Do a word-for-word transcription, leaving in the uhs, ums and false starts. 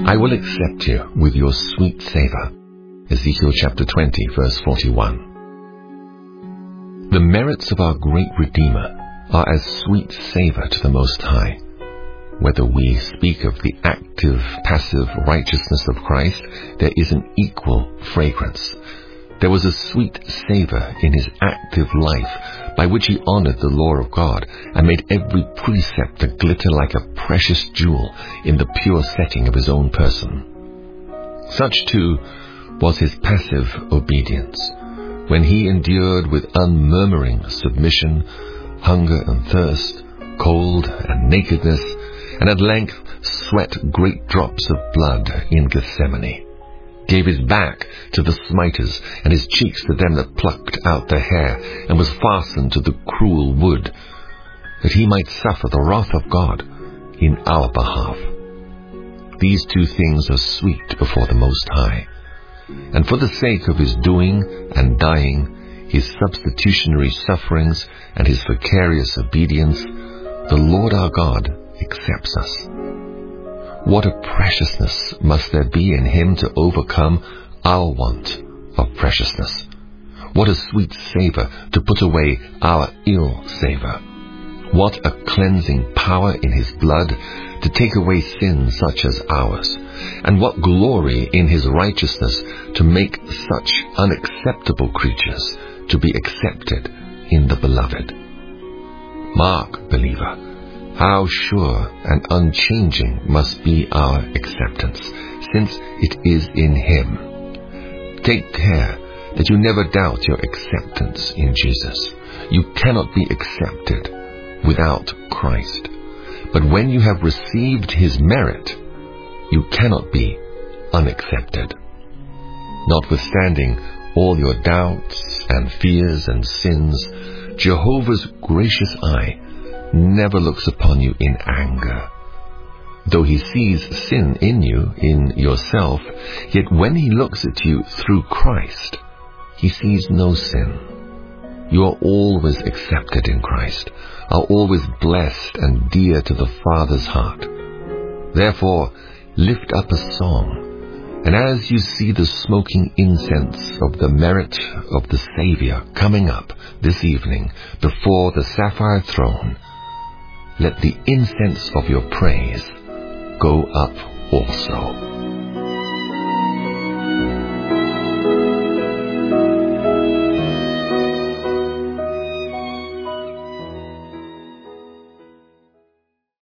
I will accept you with your sweet savor. Ezekiel chapter twenty, verse forty-one. The merits of our great Redeemer are as sweet savor to the Most High. Whether we speak of the active, passive righteousness of Christ, there is an equal fragrance. There was a sweet savor in his active life, by which he honored the law of God and made every precept to glitter like a precious jewel in the pure setting of his own person. Such, too, was his passive obedience, when he endured with unmurmuring submission hunger and thirst, cold and nakedness, and at length sweat great drops of blood in Gethsemane, gave his back to the smiters and his cheeks to them that plucked out the hair, and was fastened to the cruel wood, that he might suffer the wrath of God in our behalf. These two things are sweet before the Most High, and for the sake of his doing and dying, his substitutionary sufferings, and his vicarious obedience, the Lord our God accepts us. What a preciousness must there be in him to overcome our want of preciousness. What a sweet savor to put away our ill savor. What a cleansing power in his blood to take away sins such as ours. And what glory in his righteousness to make such unacceptable creatures to be accepted in the Beloved. Mark, believer, how sure and unchanging must be our acceptance, since it is in him. Take care that you never doubt your acceptance in Jesus. You cannot be accepted without Christ. But when you have received his merit, you cannot be unaccepted. Notwithstanding all your doubts and fears and sins, Jehovah's gracious eye never looks upon you in anger. Though he sees sin in you, in yourself, yet when he looks at you through Christ, he sees no sin. You are always accepted in Christ, are always blessed and dear to the Father's heart. Therefore, lift up a song, and as you see the smoking incense of the merit of the Savior coming up this evening before the sapphire throne, let the incense of your praise go up also.